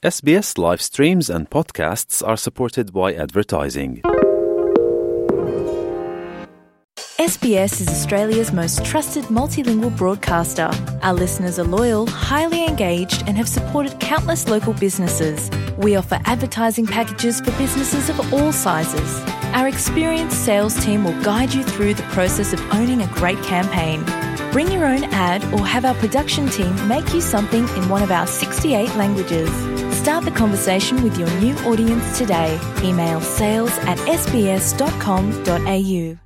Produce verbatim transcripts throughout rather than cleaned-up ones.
S B S live streams and podcasts are supported by advertising. S B S is Australia's most trusted multilingual broadcaster. Our listeners are loyal, highly engaged, and have supported countless local businesses. We offer advertising packages for businesses of all sizes. Our experienced sales team will guide you through the process of owning a great campaign. Bring your own ad or have our production team make you something in one of our sixty-eight languages. Start the conversation with your new audience today. Email sales at s b s dot com dot a u.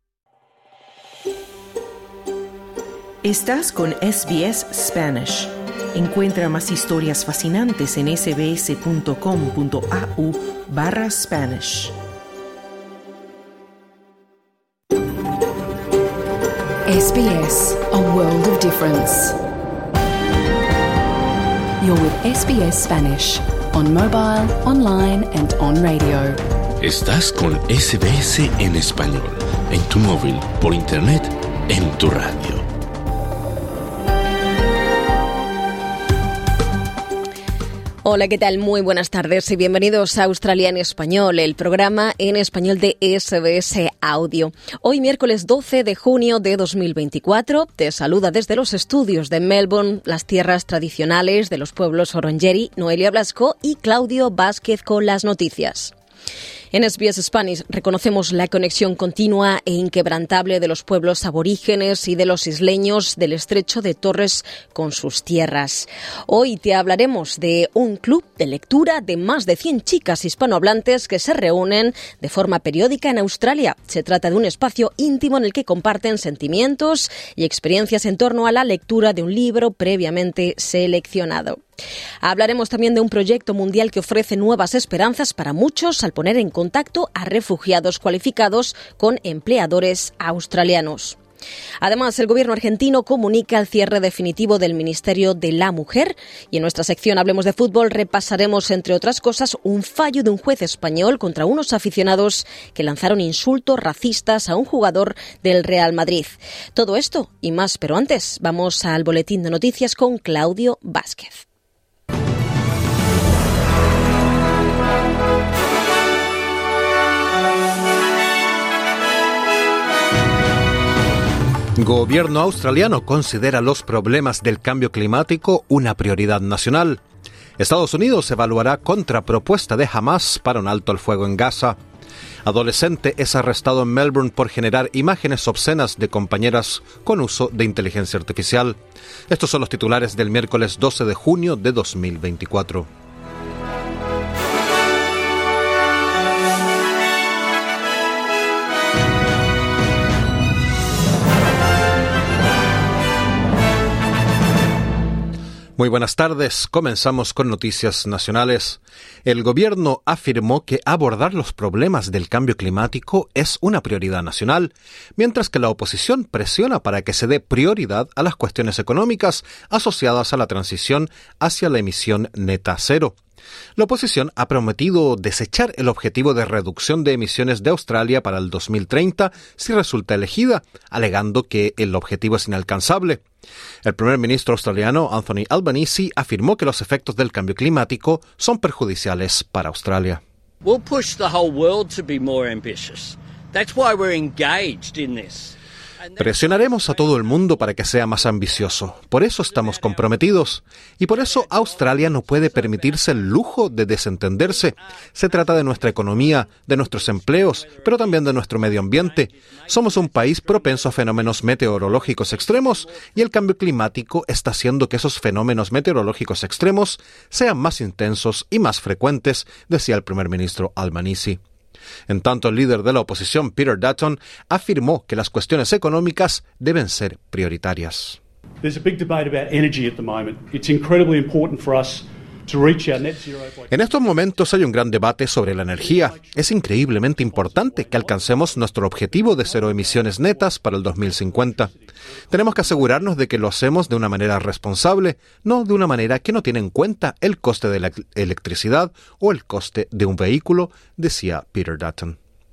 Estás con S B S Spanish. Encuentra más historias fascinantes en sbs.com.au barra Spanish. S B S, a world of difference. You're with S B S Spanish, on mobile, online and on radio. Estás con S B S en español, en tu móvil, por internet, en tu radio. Hola, ¿qué tal? Muy buenas tardes y bienvenidos a Australia en Español, el programa en español de S B S Audio. Hoy, miércoles doce de junio de dos mil veinticuatro, te saluda desde los estudios de Melbourne, las tierras tradicionales de los pueblos Wurundjeri, Noelia Blasco y Claudio Vázquez con las noticias. En S B S Spanish reconocemos la conexión continua e inquebrantable de los pueblos aborígenes y de los isleños del estrecho de Torres con sus tierras. Hoy te hablaremos de un club de lectura de más de cien chicas hispanohablantes que se reúnen de forma periódica en Australia. Se trata de un espacio íntimo en el que comparten sentimientos y experiencias en torno a la lectura de un libro previamente seleccionado. Hablaremos también de un proyecto mundial que ofrece nuevas esperanzas para muchos al poner en contacto a refugiados cualificados con empleadores australianos. Además, el gobierno argentino comunica el cierre definitivo del Ministerio de la Mujer y en nuestra sección Hablemos de Fútbol repasaremos, entre otras cosas, un fallo de un juez español contra unos aficionados que lanzaron insultos racistas a un jugador del Real Madrid. Todo esto y más, pero antes vamos al boletín de noticias con Claudio Vázquez. Gobierno australiano considera los problemas del cambio climático una prioridad nacional. Estados Unidos evaluará contrapropuesta de Hamas para un alto al fuego en Gaza. Adolescente es arrestado en Melbourne por generar imágenes obscenas de compañeras con uso de inteligencia artificial. Estos son los titulares del miércoles doce de junio de dos mil veinticuatro. Muy buenas tardes. Comenzamos con noticias nacionales. El gobierno afirmó que abordar los problemas del cambio climático es una prioridad nacional, mientras que la oposición presiona para que se dé prioridad a las cuestiones económicas asociadas a la transición hacia la emisión neta cero. La oposición ha prometido desechar el objetivo de reducción de emisiones de Australia para el dos mil treinta si resulta elegida, alegando que el objetivo es inalcanzable. El primer ministro australiano, Anthony Albanese, afirmó que los efectos del cambio climático son perjudiciales para Australia. We'll push the whole world to be more ambitious. That's why we're engaged in this. Presionaremos a todo el mundo para que sea más ambicioso. Por eso estamos comprometidos. Y por eso Australia no puede permitirse el lujo de desentenderse. Se trata de nuestra economía, de nuestros empleos, pero también de nuestro medio ambiente. Somos un país propenso a fenómenos meteorológicos extremos y el cambio climático está haciendo que esos fenómenos meteorológicos extremos sean más intensos y más frecuentes, decía el primer ministro Albanese. En tanto, el líder de la oposición, Peter Dutton, afirmó que las cuestiones económicas deben ser prioritarias. There's a big debate about energy at the moment. It's incredibly important for us to reach our net zero. En estos momentos hay un gran debate sobre la energía. Es increíblemente importante que alcancemos nuestro objetivo de cero emisiones netas para el dos mil cincuenta. Tenemos que asegurarnos de que lo hacemos de una manera responsable, no de una manera que no tiene en cuenta el coste de la electricidad o el coste de un vehículo, decía Peter Dutton.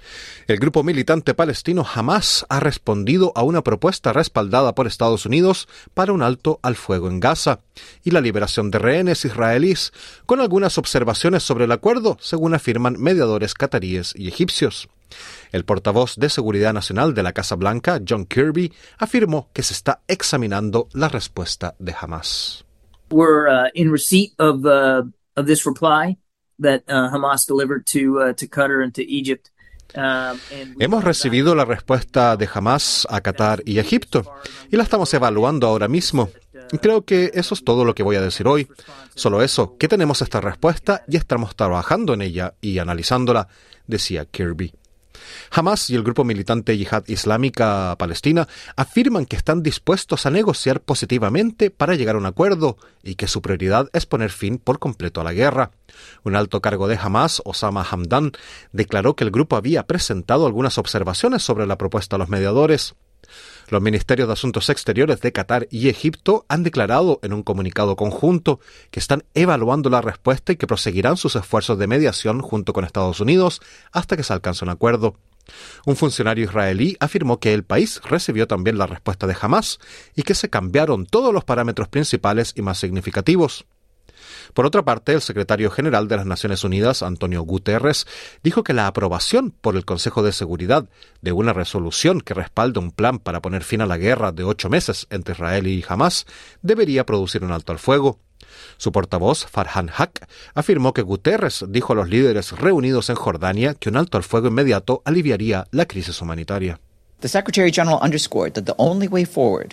El grupo militante palestino Hamás ha respondido a una propuesta respaldada por Estados Unidos para un alto al fuego en Gaza y la liberación de rehenes israelíes, con algunas observaciones sobre el acuerdo, según afirman mediadores cataríes y egipcios. El portavoz de Seguridad Nacional de la Casa Blanca, John Kirby, afirmó que se está examinando la respuesta de Hamás. We're uh, in receipt of uh, of this reply that uh, Hamas delivered to uh, to Qatar and to Egypt. Hemos recibido la respuesta de Hamás a Qatar y Egipto y la estamos evaluando ahora mismo. Creo que eso es todo lo que voy a decir hoy. Solo eso, que tenemos esta respuesta y estamos trabajando en ella y analizándola, decía Kirby. Hamás y el grupo militante Yihad Islámica Palestina afirman que están dispuestos a negociar positivamente para llegar a un acuerdo y que su prioridad es poner fin por completo a la guerra. Un alto cargo de Hamás, Osama Hamdan, declaró que el grupo había presentado algunas observaciones sobre la propuesta a los mediadores. Los ministerios de Asuntos Exteriores de Qatar y Egipto han declarado en un comunicado conjunto que están evaluando la respuesta y que proseguirán sus esfuerzos de mediación junto con Estados Unidos hasta que se alcance un acuerdo. Un funcionario israelí afirmó que el país recibió también la respuesta de Hamás y que se cambiaron todos los parámetros principales y más significativos. Por otra parte, el secretario general de las Naciones Unidas, Antonio Guterres, dijo que la aprobación por el Consejo de Seguridad de una resolución que respalde un plan para poner fin a la guerra de ocho meses entre Israel y Hamás debería producir un alto al fuego. Su portavoz, Farhan Haq, afirmó que Guterres dijo a los líderes reunidos en Jordania que un alto al fuego inmediato aliviaría la crisis humanitaria. The Secretary General underscored that the only way forward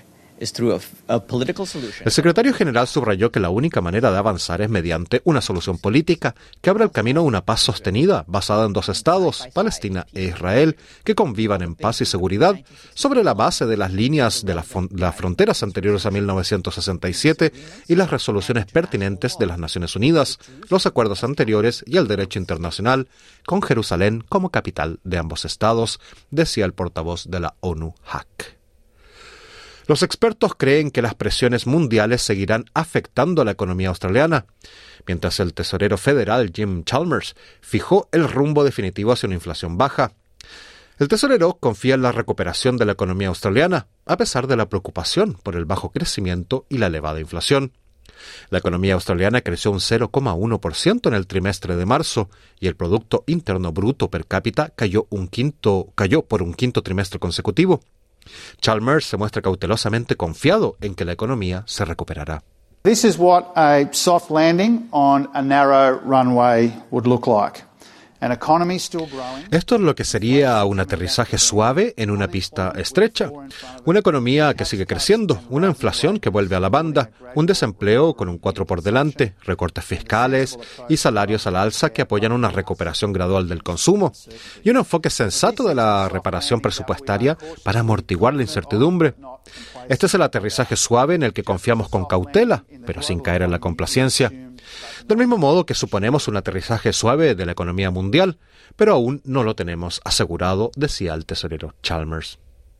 El secretario general subrayó que la única manera de avanzar es mediante una solución política que abra el camino a una paz sostenida basada en dos estados, Palestina e Israel, que convivan en paz y seguridad sobre la base de las líneas de la las fronteras anteriores a mil novecientos sesenta y siete y las resoluciones pertinentes de las Naciones Unidas, los acuerdos anteriores y el derecho internacional, con Jerusalén como capital de ambos estados, decía el portavoz de la ONU, Haq. Los expertos creen que las presiones mundiales seguirán afectando a la economía australiana, mientras el tesorero federal Jim Chalmers fijó el rumbo definitivo hacia una inflación baja. El tesorero confía en la recuperación de la economía australiana, a pesar de la preocupación por el bajo crecimiento y la elevada inflación. La economía australiana creció un cero coma uno por ciento en el trimestre de marzo y el Producto Interno Bruto per cápita cayó, un quinto, cayó por un quinto trimestre consecutivo. Chalmers se muestra cautelosamente confiado en que la economía se recuperará. This is what a soft landing on a narrow runway would look like. An economy still growing. Esto es lo que sería un aterrizaje suave en una pista estrecha. Una economía que sigue creciendo, una inflación que vuelve a la banda, un desempleo con un cuatro por delante, recortes fiscales y salarios al alza que apoyan una recuperación gradual del consumo y un enfoque sensato de la reparación presupuestaria para amortiguar la incertidumbre. Este es el aterrizaje suave en el que confiamos con cautela, pero sin caer en la complacencia. Del mismo modo que suponemos un aterrizaje suave de la economía mundial, pero aún no lo tenemos asegurado, decía el tesorero Chalmers.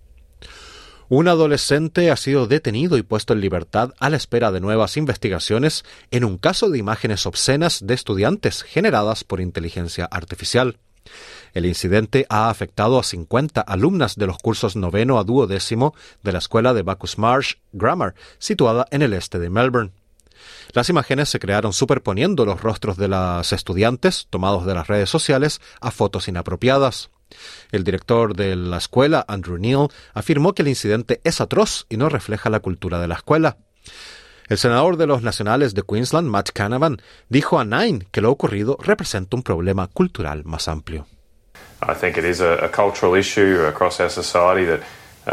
Un adolescente ha sido detenido y puesto en libertad a la espera de nuevas investigaciones en un caso de imágenes obscenas de estudiantes generadas por inteligencia artificial. El incidente ha afectado a cincuenta alumnas de los cursos noveno a duodécimo de la escuela de Bacchus Marsh Grammar, situada en el este de Melbourne. Las imágenes se crearon superponiendo los rostros de las estudiantes, tomados de las redes sociales, a fotos inapropiadas. El director de la escuela, Andrew Neil, afirmó que el incidente es atroz y no refleja la cultura de la escuela. El senador de los nacionales de Queensland, Matt Canavan, dijo a Nine que lo ocurrido representa un problema cultural más amplio. I think it is a, a cultural issue across our society that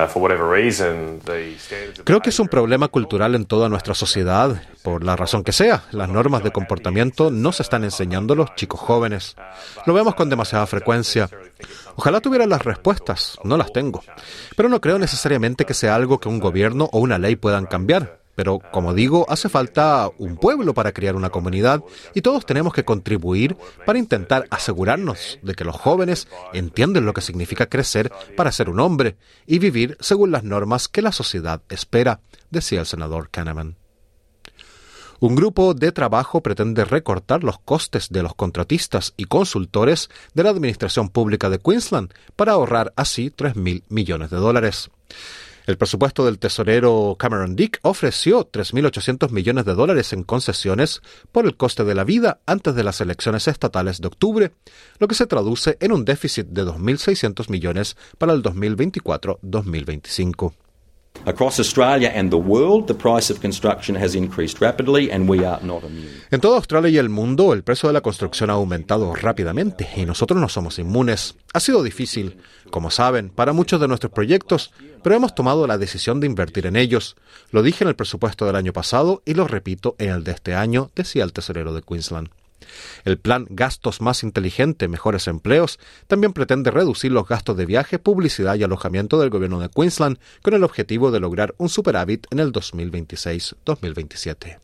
Creo que es un problema cultural en toda nuestra sociedad, por la razón que sea. Las normas de comportamiento no se están enseñando a los chicos jóvenes. Lo vemos con demasiada frecuencia. Ojalá tuviera las respuestas, no las tengo. Pero no creo necesariamente que sea algo que un gobierno o una ley puedan cambiar. Pero, como digo, hace falta un pueblo para crear una comunidad y todos tenemos que contribuir para intentar asegurarnos de que los jóvenes entienden lo que significa crecer para ser un hombre y vivir según las normas que la sociedad espera, decía el senador Kahneman. Un grupo de trabajo pretende recortar los costes de los contratistas y consultores de la Administración Pública de Queensland para ahorrar así tres mil millones de dólares. El presupuesto del tesorero Cameron Dick ofreció tres mil ochocientos millones de dólares en concesiones por el coste de la vida antes de las elecciones estatales de octubre, lo que se traduce en un déficit de dos mil seiscientos millones para el dos mil veinticuatro dos mil veinticinco. Across Australia and the world, the price of construction has increased rapidly and we are not immune. En toda Australia y el mundo, el precio de la construcción ha aumentado rápidamente y nosotros no somos inmunes. Ha sido difícil, como saben, para muchos de nuestros proyectos, pero hemos tomado la decisión de invertir en ellos. Lo dije en el presupuesto del año pasado y lo repito en el de este año, decía el tesorero de Queensland. El plan Gastos Más Inteligente, Mejores Empleos también pretende reducir los gastos de viaje, publicidad y alojamiento del gobierno de Queensland con el objetivo de lograr un superávit en el dos mil veintiséis dos mil veintisiete.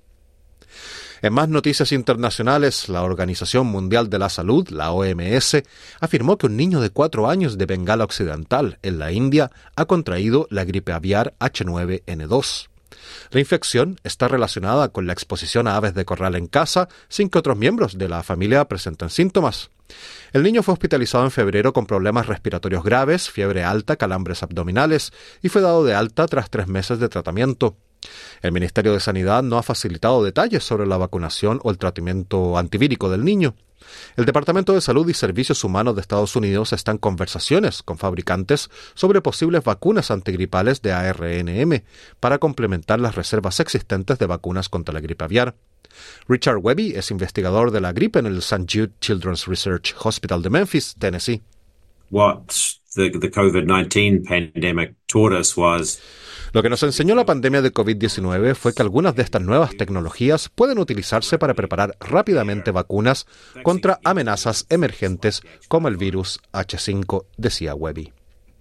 En más noticias internacionales, la Organización Mundial de la Salud, la O M S, afirmó que un niño de cuatro años de Bengala Occidental, en la India, ha contraído la gripe aviar H nueve N dos. La infección está relacionada con la exposición a aves de corral en casa, sin que otros miembros de la familia presenten síntomas. El niño fue hospitalizado en febrero con problemas respiratorios graves, fiebre alta, calambres abdominales y fue dado de alta tras tres meses de tratamiento. El Ministerio de Sanidad no ha facilitado detalles sobre la vacunación o el tratamiento antivírico del niño. El Departamento de Salud y Servicios Humanos de Estados Unidos está en conversaciones con fabricantes sobre posibles vacunas antigripales de A R N M para complementar las reservas existentes de vacunas contra la gripe aviar. Richard Webby es investigador de la gripe en el Saint Jude Children's Research Hospital de Memphis, Tennessee. What the, the COVID nineteen pandemic taught us was Lo que nos enseñó la pandemia de COVID diecinueve fue que algunas de estas nuevas tecnologías pueden utilizarse para preparar rápidamente vacunas contra amenazas emergentes como el virus H cinco, decía Webby.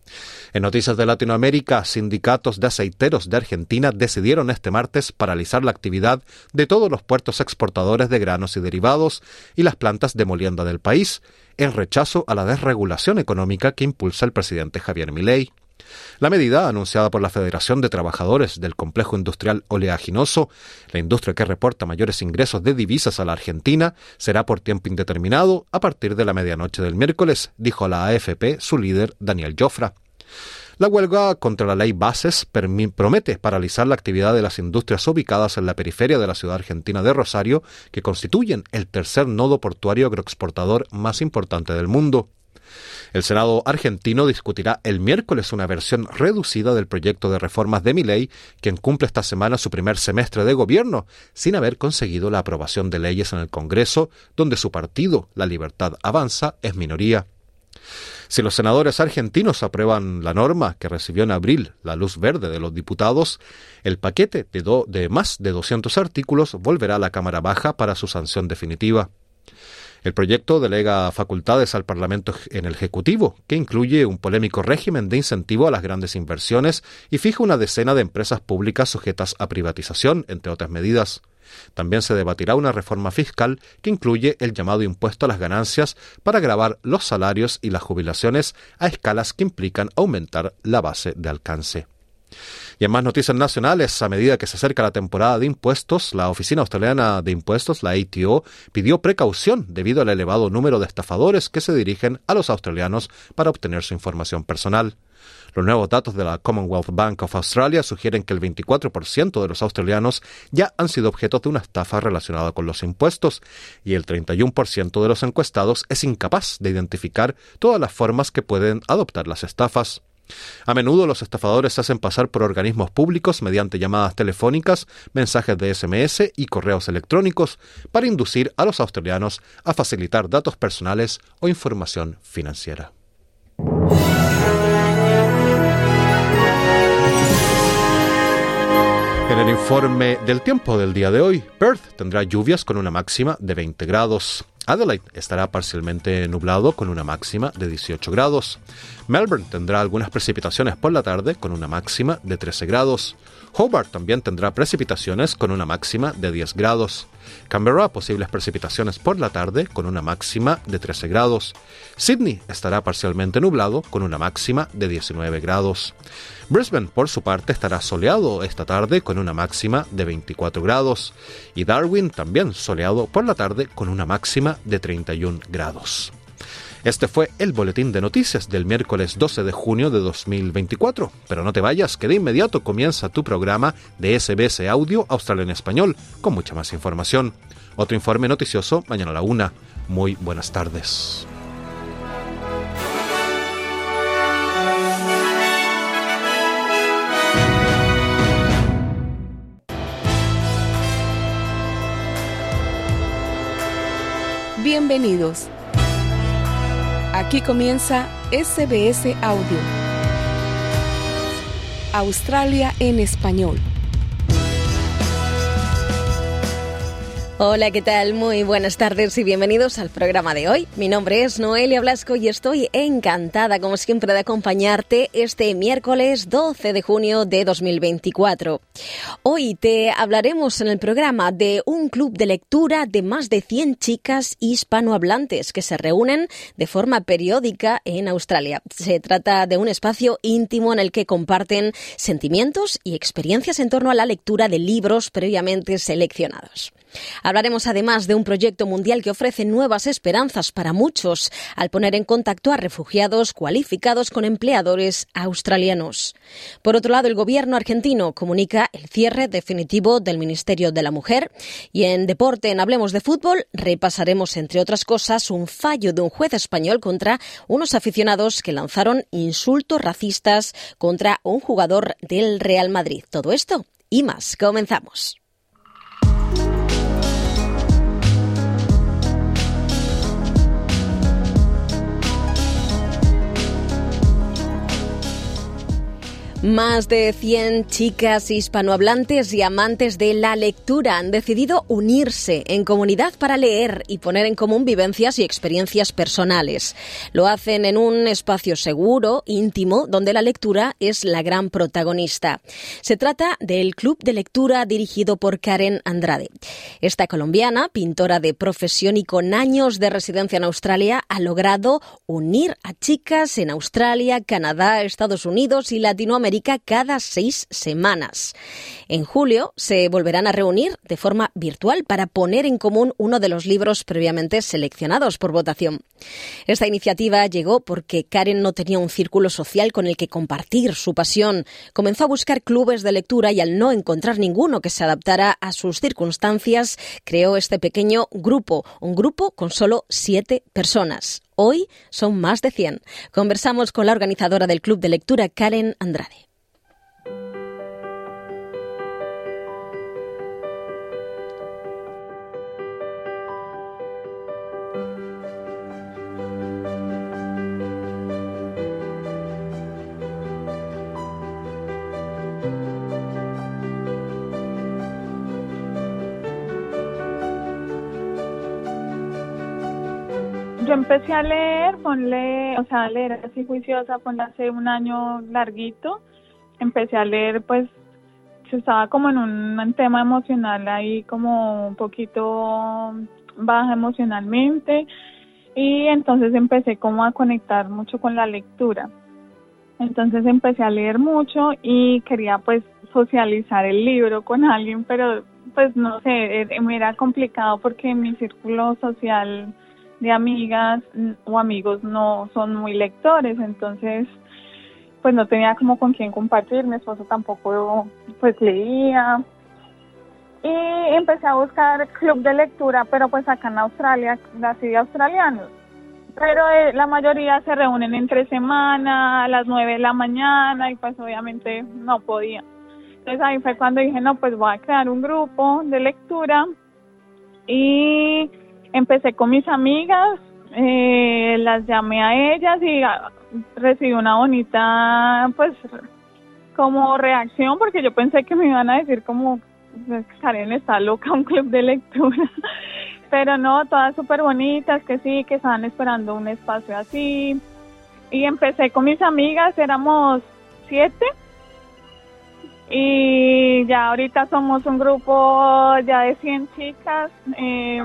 En noticias de Latinoamérica, sindicatos de aceiteros de Argentina decidieron este martes paralizar la actividad de todos los puertos exportadores de granos y derivados y las plantas de molienda del país, en rechazo a la desregulación económica que impulsa el presidente Javier Milei. La medida, anunciada por la Federación de Trabajadores del Complejo Industrial Oleaginoso, la industria que reporta mayores ingresos de divisas a la Argentina, será por tiempo indeterminado a partir de la medianoche del miércoles, dijo a la A F P su líder Daniel Jofra. La huelga contra la ley Bases promete paralizar la actividad de las industrias ubicadas en la periferia de la ciudad argentina de Rosario, que constituyen el tercer nodo portuario agroexportador más importante del mundo. El Senado argentino discutirá el miércoles una versión reducida del proyecto de reformas de Milei, quien cumple esta semana su primer semestre de gobierno, sin haber conseguido la aprobación de leyes en el Congreso, donde su partido, La Libertad Avanza, es minoría. Si los senadores argentinos aprueban la norma que recibió en abril la luz verde de los diputados, el paquete de, do, de más de doscientos artículos volverá a la Cámara Baja para su sanción definitiva. El proyecto delega facultades al Parlamento en el Ejecutivo, que incluye un polémico régimen de incentivo a las grandes inversiones y fija una decena de empresas públicas sujetas a privatización, entre otras medidas. También se debatirá una reforma fiscal que incluye el llamado impuesto a las ganancias para gravar los salarios y las jubilaciones a escalas que implican aumentar la base de alcance. Y en más noticias nacionales, a medida que se acerca la temporada de impuestos, la Oficina Australiana de Impuestos, la A T O, pidió precaución debido al elevado número de estafadores que se dirigen a los australianos para obtener su información personal. Los nuevos datos de la Commonwealth Bank of Australia sugieren que el veinticuatro por ciento de los australianos ya han sido objeto de una estafa relacionada con los impuestos y el treinta y uno por ciento de los encuestados es incapaz de identificar todas las formas que pueden adoptar las estafas. A menudo los estafadores se hacen pasar por organismos públicos mediante llamadas telefónicas, mensajes de S M S y correos electrónicos para inducir a los australianos a facilitar datos personales o información financiera. En el informe del tiempo del día de hoy, Perth tendrá lluvias con una máxima de veinte grados. Adelaide estará parcialmente nublado con una máxima de dieciocho grados. Melbourne tendrá algunas precipitaciones por la tarde con una máxima de trece grados. Hobart también tendrá precipitaciones con una máxima de diez grados. Canberra, posibles precipitaciones por la tarde con una máxima de trece grados. Sydney estará parcialmente nublado con una máxima de diecinueve grados. Brisbane, por su parte, estará soleado esta tarde con una máxima de veinticuatro grados. Y Darwin también soleado por la tarde con una máxima de treinta y un grados. Este fue el boletín de noticias del miércoles doce de junio de dos mil veinticuatro. Pero no te vayas, que de inmediato comienza tu programa de S B S Audio Australia en Español, con mucha más información. Otro informe noticioso mañana a la una. Muy buenas tardes. Bienvenidos. Aquí comienza S B S Audio, Australia en Español. Hola, ¿qué tal? Muy buenas tardes y bienvenidos al programa de hoy. Mi nombre es Noelia Blasco y estoy encantada, como siempre, de acompañarte este miércoles doce de junio de dos mil veinticuatro. Hoy te hablaremos en el programa de un club de lectura de más de cien chicas hispanohablantes que se reúnen de forma periódica en Australia. Se trata de un espacio íntimo en el que comparten sentimientos y experiencias en torno a la lectura de libros previamente seleccionados. Hablaremos además de un proyecto mundial que ofrece nuevas esperanzas para muchos al poner en contacto a refugiados cualificados con empleadores australianos. Por otro lado, el gobierno argentino comunica el cierre definitivo del Ministerio de la Mujer. Y en deporte, en Hablemos de Fútbol, repasaremos, entre otras cosas, un fallo de un juez español contra unos aficionados que lanzaron insultos racistas contra un jugador del Real Madrid. Todo esto y más. Comenzamos. Más de cien chicas hispanohablantes y amantes de la lectura han decidido unirse en comunidad para leer y poner en común vivencias y experiencias personales. Lo hacen en un espacio seguro, íntimo, donde la lectura es la gran protagonista. Se trata del Club de Lectura dirigido por Karen Andrade. Esta colombiana, pintora de profesión y con años de residencia en Australia, ha logrado unir a chicas en Australia, Canadá, Estados Unidos y Latinoamérica cada seis semanas. En julio se volverán a reunir de forma virtual para poner en común uno de los libros previamente seleccionados por votación. Esta iniciativa llegó porque Karen no tenía un círculo social con el que compartir su pasión. Comenzó a buscar clubes de lectura y al no encontrar ninguno que se adaptara a sus circunstancias, creó este pequeño grupo, un grupo con solo siete personas. Hoy son más de cien. Conversamos con la organizadora del Club de Lectura, Karen Andrade. Yo empecé a leer, ponle, o sea, a leer así juiciosa, ponle hace un año larguito. Empecé a leer, pues, yo estaba como en un tema emocional ahí, como un poquito baja emocionalmente. Y entonces empecé como a conectar mucho con la lectura. Entonces empecé a leer mucho y quería, pues, socializar el libro con alguien, pero, pues, no sé, me era complicado porque mi círculo social de amigas o amigos no son muy lectores, entonces pues no tenía como con quién compartir. Mi esposo tampoco pues leía y empecé a buscar club de lectura, pero pues acá en Australia, así de australianos, pero eh, la mayoría se reúnen entre semana a las nueve de la mañana y pues obviamente no podía. Entonces ahí fue cuando dije, no, pues voy a crear un grupo de lectura y empecé con mis amigas, eh, las llamé a ellas y a, recibí una bonita, pues, como reacción, porque yo pensé que me iban a decir como, Karen está loca, un club de lectura, pero no, todas súper bonitas, que sí, que estaban esperando un espacio así, y empecé con mis amigas, éramos siete, Y ya ahorita somos un grupo ya de cien chicas. Eh,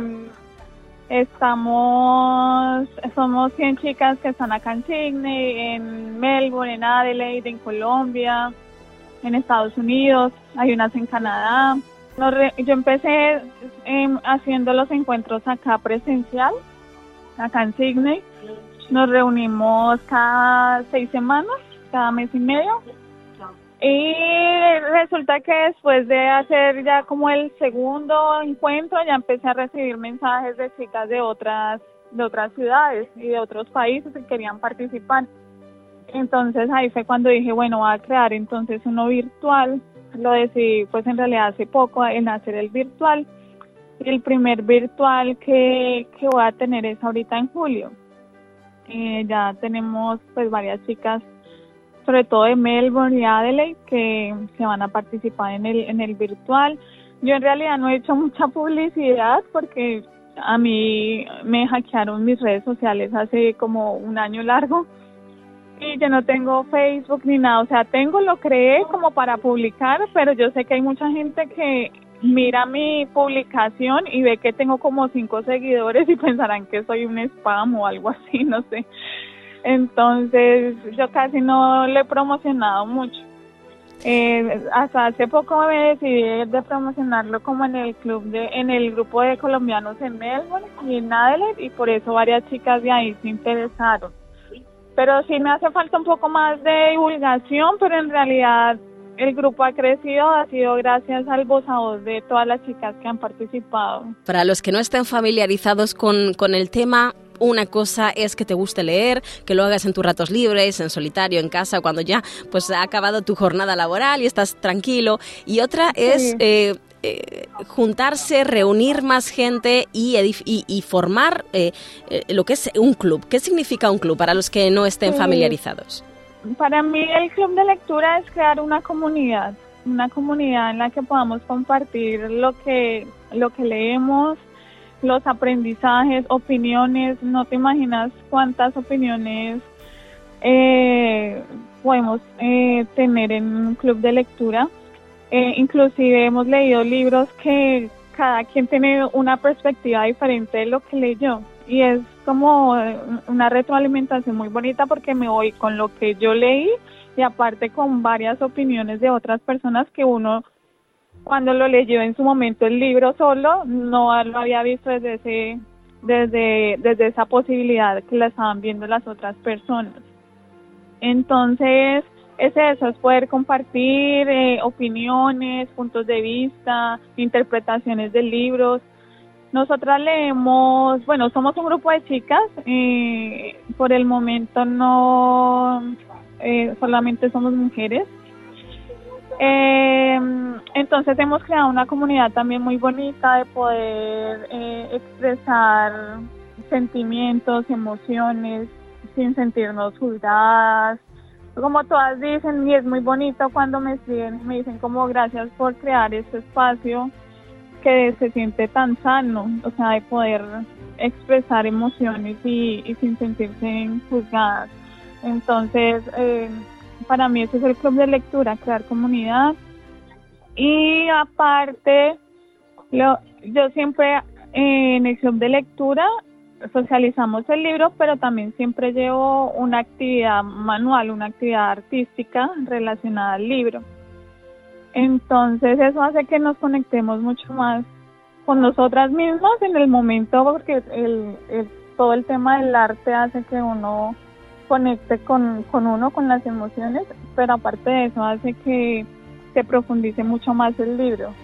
estamos, somos cien chicas que están acá en Sydney, en Melbourne, en Adelaide, en Colombia, en Estados Unidos. Hay unas en Canadá. Nos re, yo empecé eh, haciendo los encuentros acá presencial, acá en Sydney. Nos reunimos cada seis semanas, cada mes y medio. Y resulta que después de hacer ya como el segundo encuentro, ya empecé a recibir mensajes de chicas de otras, de otras ciudades y de otros países que querían participar. Entonces ahí fue cuando dije, bueno, voy a crear entonces uno virtual. Lo decidí pues en realidad hace poco en hacer el virtual. Y el primer virtual que, que voy a tener es ahorita en julio. Eh, ya tenemos pues varias chicas, sobre todo de Melbourne y Adelaide, que, que van a participar en el, en el virtual. Yo en realidad no he hecho mucha publicidad porque a mí me hackearon mis redes sociales hace como un año largo y yo no tengo Facebook ni nada. O sea, tengo, lo creé como para publicar, pero yo sé que hay mucha gente que mira mi publicación y ve que tengo como cinco seguidores y pensarán que soy un spam o algo así, no sé. Entonces yo casi no le he promocionado mucho. Eh, hasta hace poco me decidí de promocionarlo como en el club de, en el grupo de colombianos en Melbourne y en Adelaide, y por eso varias chicas de ahí se interesaron. Pero sí me hace falta un poco más de divulgación, pero en realidad el grupo ha crecido, ha sido gracias al voz a voz de todas las chicas que han participado. Para los que no estén familiarizados con, con el tema, una cosa es que te guste leer, que lo hagas en tus ratos libres, en solitario, en casa, cuando ya pues ha acabado tu jornada laboral y estás tranquilo. Y otra es sí. eh, eh, juntarse, reunir más gente y, edif- y, y formar eh, eh, lo que es un club. ¿Qué significa un club para los que no estén sí. familiarizados? Para mí el club de lectura es crear una comunidad, una comunidad en la que podamos compartir lo que, lo que leemos, los aprendizajes, opiniones. No te imaginas cuántas opiniones eh, podemos eh, tener en un club de lectura. Eh, inclusive hemos leído libros que cada quien tiene una perspectiva diferente de lo que leyó. Y es como una retroalimentación muy bonita porque me voy con lo que yo leí y aparte con varias opiniones de otras personas que uno, cuando lo leyó en su momento el libro solo, no lo había visto desde ese, desde, desde esa posibilidad que la estaban viendo las otras personas. Entonces, es eso, es poder compartir eh, opiniones, puntos de vista, interpretaciones de libros. Nosotras leemos, bueno, somos un grupo de chicas, eh, por el momento no, eh, solamente somos mujeres. Eh, entonces hemos creado una comunidad también muy bonita de poder eh, expresar sentimientos, emociones, sin sentirnos juzgadas. Como todas dicen, y es muy bonito cuando me escriben, me dicen como gracias por crear este espacio que se siente tan sano, o sea, de poder expresar emociones y, y sin sentirse juzgadas. Entonces, eh, para mí ese es el club de lectura, crear comunidad. Y aparte, lo, yo siempre eh, en el club de lectura socializamos el libro, pero también siempre llevo una actividad manual, una actividad artística relacionada al libro. Entonces eso hace que nos conectemos mucho más con nosotras mismas en el momento, porque el, el, todo el tema del arte hace que uno conecte con, con uno, con las emociones, pero aparte de eso hace que se profundice mucho más el libro.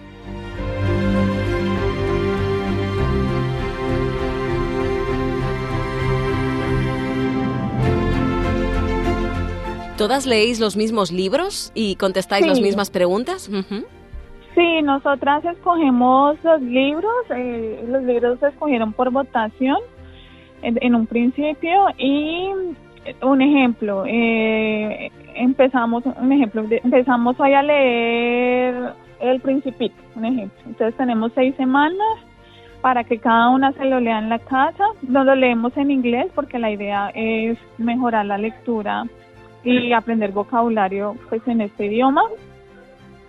¿Todas leéis los mismos libros y contestáis sí. las mismas preguntas? Uh-huh. Sí, nosotras escogemos los libros, eh, los libros se escogieron por votación en, en un principio y un ejemplo, eh, empezamos, un ejemplo, de, empezamos hoy a leer El Principito, un ejemplo. Entonces tenemos seis semanas para que cada una se lo lea en la casa. No lo leemos en inglés porque la idea es mejorar la lectura y aprender vocabulario pues en este idioma.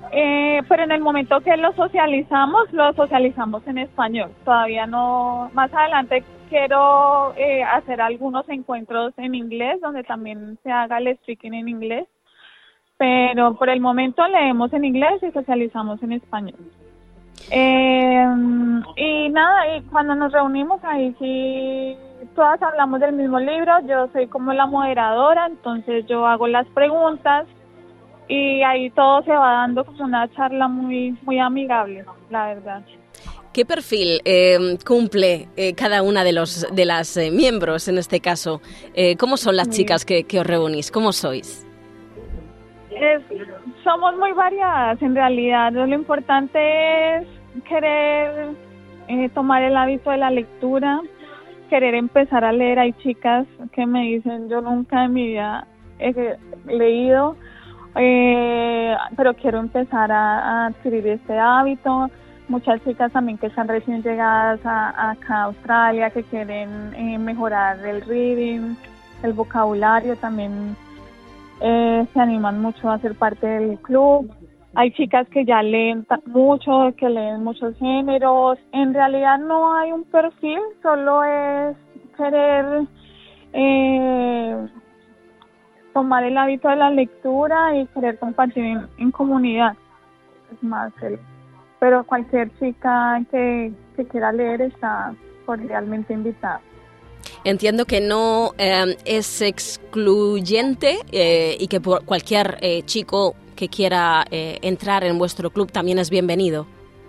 Eh, pero en el momento que lo socializamos, lo socializamos en español. Todavía no, más adelante quiero eh, hacer algunos encuentros en inglés, donde también se haga el speaking en inglés. Pero por el momento leemos en inglés y socializamos en español. Eh, y nada, y cuando nos reunimos ahí sí, todas hablamos del mismo libro. Yo soy como la moderadora, entonces yo hago las preguntas y ahí todo se va dando como una charla muy, muy amigable, la verdad. ¿Qué perfil eh, cumple eh, cada una de los de las eh, miembros en este caso? Eh, ¿Cómo son las chicas que, que os reunís? ¿Cómo sois? Es, somos muy variadas en realidad. Lo importante es querer eh, tomar el hábito de la lectura, querer empezar a leer. Hay chicas que me dicen, yo nunca en mi vida he leído, eh, pero quiero empezar a, a adquirir este hábito. Muchas chicas también que están recién llegadas a, acá a Australia, que quieren eh, mejorar el reading, el vocabulario, también Eh, se animan mucho a ser parte del club. Hay chicas que ya leen mucho, que leen muchos géneros. En realidad no hay un perfil, solo es querer eh, tomar el hábito de la lectura y querer compartir en, en comunidad. Es más, el, pero cualquier chica que, que quiera leer está cordialmente invitada. Entiendo que no eh, es excluyente eh, y que por cualquier eh, chico que quiera eh, entrar en vuestro club también es bienvenido.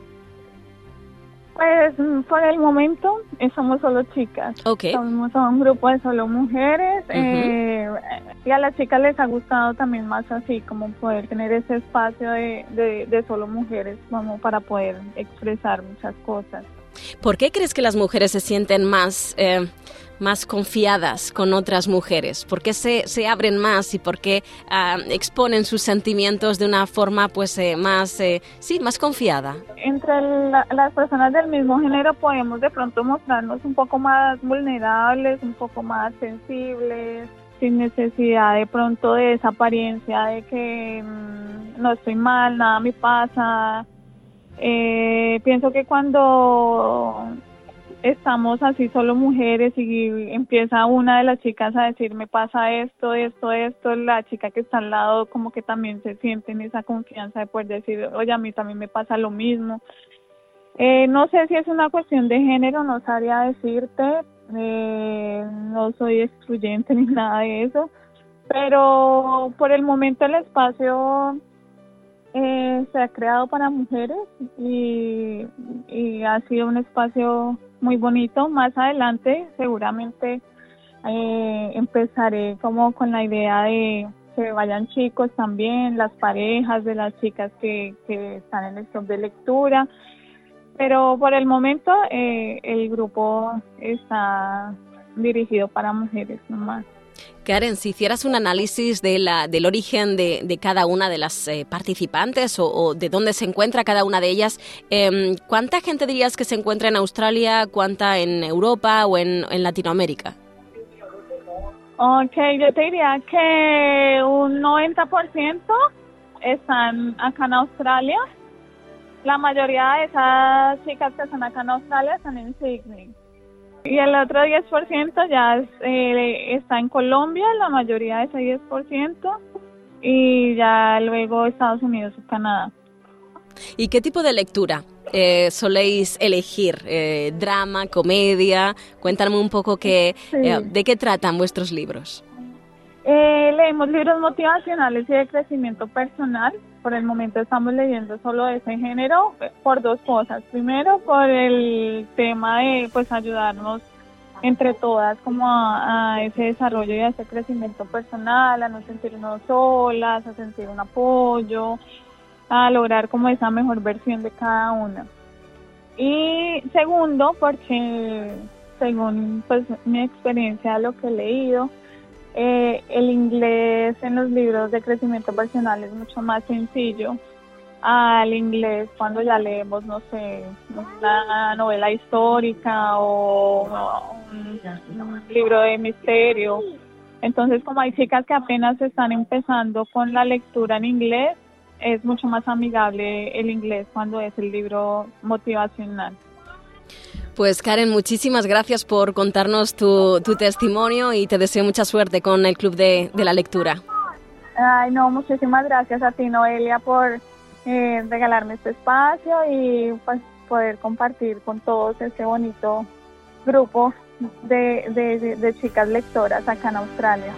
Pues por el momento eh, somos solo chicas. Okay. Somos un grupo de solo mujeres. Uh-huh. eh, y a las chicas les ha gustado también más así, como poder tener ese espacio de, de, de solo mujeres, como para poder expresar muchas cosas. ¿Por qué crees que las mujeres se sienten más, eh, más confiadas con otras mujeres? ¿Por qué se, se abren más y por qué uh, exponen sus sentimientos de una forma pues eh, más, eh, sí, más confiada? Entre la, las personas del mismo género podemos de pronto mostrarnos un poco más vulnerables, un poco más sensibles, sin necesidad de pronto de esa apariencia de que mmm, no estoy mal, nada me pasa. Eh, pienso que cuando estamos así solo mujeres y empieza una de las chicas a decir me pasa esto, esto, esto, la chica que está al lado como que también se siente en esa confianza de poder decir, oye, a mí también me pasa lo mismo. Eh, no sé si es una cuestión de género, no sabría decirte, eh, no soy excluyente ni nada de eso, pero por el momento el espacio Eh, se ha creado para mujeres y, y ha sido un espacio muy bonito. Más adelante seguramente eh, empezaré como con la idea de que vayan chicos también, las parejas de las chicas que, que están en el club de lectura, pero por el momento eh, el grupo está dirigido para mujeres nomás. Karen, si hicieras un análisis de la, del origen de, de cada una de las eh, participantes o, o de dónde se encuentra cada una de ellas, eh, ¿cuánta gente dirías que se encuentra en Australia, cuánta en Europa o en, en Latinoamérica? Ok, yo te diría que un noventa por ciento están acá en Australia. La mayoría de esas chicas que están acá en Australia están en Sydney. Y el otro diez por ciento ya eh, está en Colombia, la mayoría de ese diez por ciento, y ya luego Estados Unidos y Canadá. ¿Y qué tipo de lectura eh, soléis elegir? Eh, ¿Drama, comedia? Cuéntame un poco que, sí. eh, de qué tratan vuestros libros. Eh, leemos libros motivacionales y de crecimiento personal. Por el momento estamos leyendo solo de ese género por dos cosas. Primero, por el tema de pues ayudarnos entre todas como a, a ese desarrollo y a ese crecimiento personal, a no sentirnos solas, a sentir un apoyo, a lograr como esa mejor versión de cada una. Y segundo, porque según pues mi experiencia, lo que he leído, Eh, el inglés en los libros de crecimiento personal es mucho más sencillo al inglés cuando ya leemos, no sé, una novela histórica o un, un libro de misterio. Entonces, como hay chicas que apenas están empezando con la lectura en inglés, es mucho más amigable el inglés cuando es el libro motivacional. Pues Karen, muchísimas gracias por contarnos tu, tu testimonio y te deseo mucha suerte con el Club de, de la Lectura. Ay, no, muchísimas gracias a ti, Noelia, por eh, regalarme este espacio y pues poder compartir con todos este bonito grupo de, de, de, de chicas lectoras acá en Australia.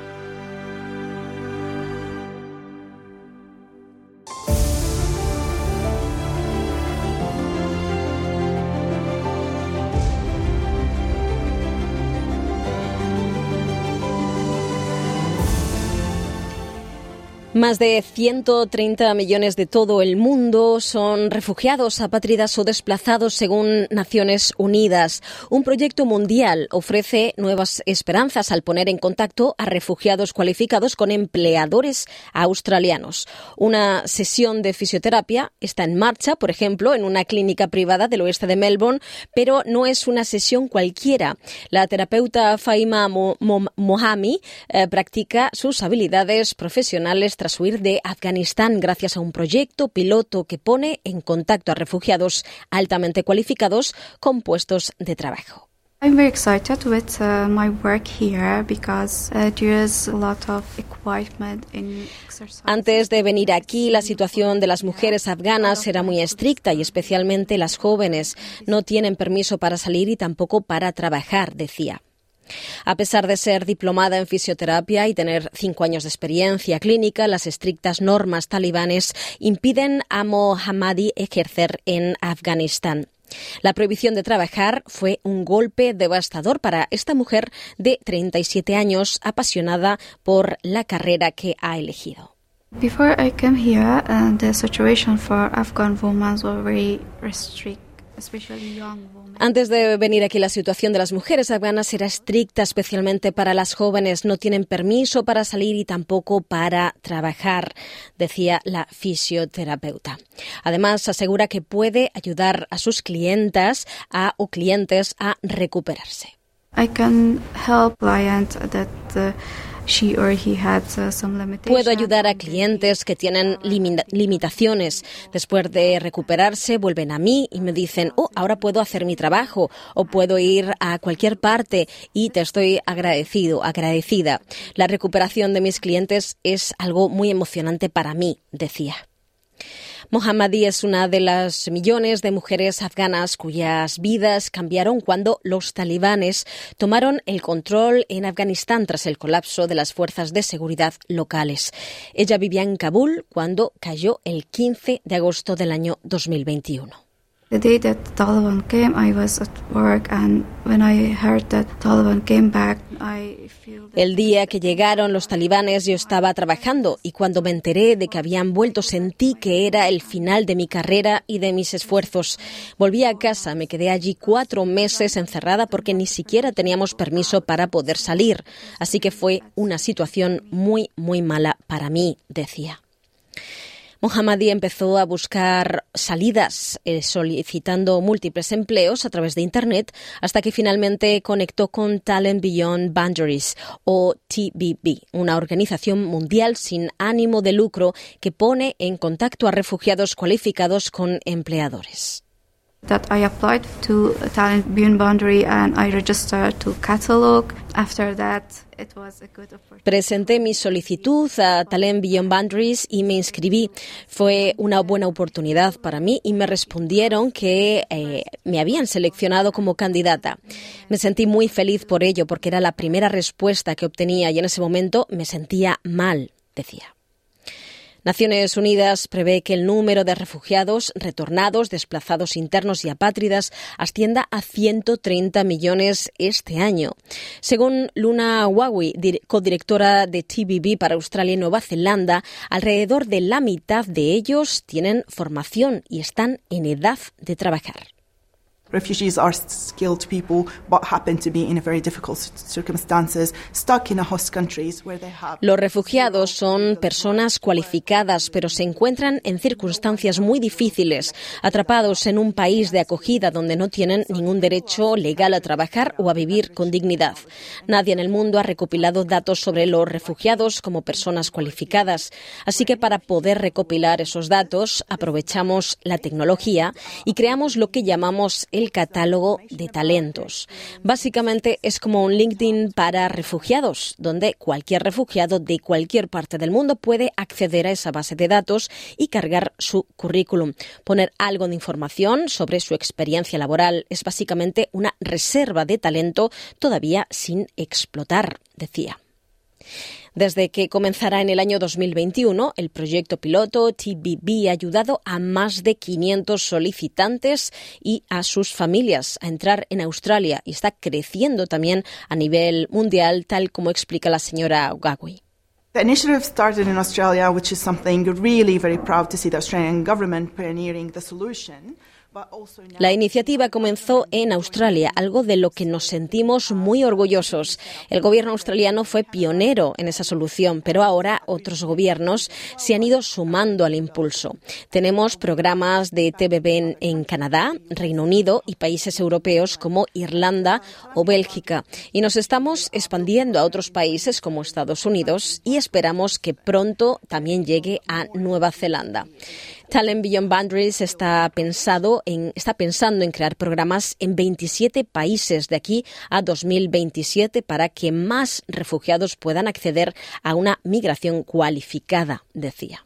Más de ciento treinta millones de todo el mundo son refugiados, apátridas o desplazados según Naciones Unidas. Un proyecto mundial ofrece nuevas esperanzas al poner en contacto a refugiados cualificados con empleadores australianos. Una sesión de fisioterapia está en marcha, por ejemplo, en una clínica privada del oeste de Melbourne, pero no es una sesión cualquiera. La terapeuta Faima Mohami eh, practica sus habilidades profesionales tras huir de Afganistán gracias a un proyecto piloto que pone en contacto a refugiados altamente cualificados con puestos de trabajo. I'm very excited with uh, my work here because uh, there is a lot of equipment in exercise. Antes de venir aquí, la situación de las mujeres afganas era muy estricta y especialmente las jóvenes. No tienen permiso para salir y tampoco para trabajar, decía. A pesar de ser diplomada en fisioterapia y tener cinco años de experiencia clínica, las estrictas normas talibanes impiden a Mohammadi ejercer en Afganistán. La prohibición de trabajar fue un golpe devastador para esta mujer de treinta y siete años, apasionada por la carrera que ha elegido. Before I came here, uh, the situation for Afghan women was very restricted. Antes de venir aquí, la situación de las mujeres afganas era estricta, especialmente para las jóvenes. No tienen permiso para salir y tampoco para trabajar, decía la fisioterapeuta. Además, asegura que puede ayudar a sus clientas a, o clientes a recuperarse. I can help clients that uh, she or he had uh, some limitations. Puedo ayudar a clientes que tienen limita- limitaciones. Después de recuperarse, vuelven a mí y me dicen, oh, ahora puedo hacer mi trabajo o puedo ir a cualquier parte y te estoy agradecido, agradecida. La recuperación de mis clientes es algo muy emocionante para mí, decía. Mohammadi es una de las millones de mujeres afganas cuyas vidas cambiaron cuando los talibanes tomaron el control en Afganistán tras el colapso de las fuerzas de seguridad locales. Ella vivía en Kabul cuando cayó el quince de agosto del año dos mil veintiuno. The day that the Taliban came, I was at work, and when I heard that Taliban came back, I feel that... El día que llegaron los talibanes yo estaba trabajando y cuando me enteré de que habían vuelto sentí que era el final de mi carrera y de mis esfuerzos. Volví a casa, me quedé allí cuatro meses encerrada porque ni siquiera teníamos permiso para poder salir. Así que fue una situación muy, muy mala para mí, decía. Mohammadi empezó a buscar salidas eh, solicitando múltiples empleos a través de Internet hasta que finalmente conectó con Talent Beyond Boundaries o T B B, una organización mundial sin ánimo de lucro que pone en contacto a refugiados cualificados con empleadores. That I applied to Talent Beyond Boundary and I registered to Catalog. After that, it was a good opportunity. Presenté mi solicitud a Talent Beyond Boundaries y me inscribí. Fue una buena oportunidad para mí y me respondieron que eh, me habían seleccionado como candidata. Me sentí muy feliz por ello porque era la primera respuesta que obtenía y en ese momento me sentía mal, decía. Naciones Unidas prevé que el número de refugiados, retornados, desplazados internos y apátridas ascienda a ciento treinta millones este año. Según Luna Wawi, codirectora de T B B para Australia y Nueva Zelanda, alrededor de la mitad de ellos tienen formación y están en edad de trabajar. Refugees are skilled people but happen to be in a very difficult circumstances, stuck in a host countries where they have... Los refugiados son personas cualificadas, pero se encuentran en circunstancias muy difíciles, atrapados en un país de acogida donde no tienen ningún derecho legal a trabajar o a vivir con dignidad. Nadie en el mundo ha recopilado datos sobre los refugiados como personas cualificadas, así que para poder recopilar esos datos aprovechamos la tecnología y creamos lo que llamamos el el catálogo de talentos. Básicamente es como un LinkedIn para refugiados, donde cualquier refugiado de cualquier parte del mundo puede acceder a esa base de datos y cargar su currículum. Poner algo de información sobre su experiencia laboral es básicamente una reserva de talento todavía sin explotar, decía. Desde que comenzará en el año dos mil veintiuno, el proyecto piloto T B B ha ayudado a más de quinientos solicitantes y a sus familias a entrar en Australia y está creciendo también a nivel mundial, tal como explica la señora Ugawi. The initiative started in Australia, which is something really very proud to see the Australian government pioneering the solution. La iniciativa comenzó en Australia, algo de lo que nos sentimos muy orgullosos. El gobierno australiano fue pionero en esa solución, pero ahora otros gobiernos se han ido sumando al impulso. Tenemos programas de T B B en, en Canadá, Reino Unido y países europeos como Irlanda o Bélgica. Y nos estamos expandiendo a otros países como Estados Unidos y esperamos que pronto también llegue a Nueva Zelanda. Talent Beyond Boundaries está pensado en, está pensando en crear programas en veintisiete países de aquí a dos mil veintisiete para que más refugiados puedan acceder a una migración cualificada, decía.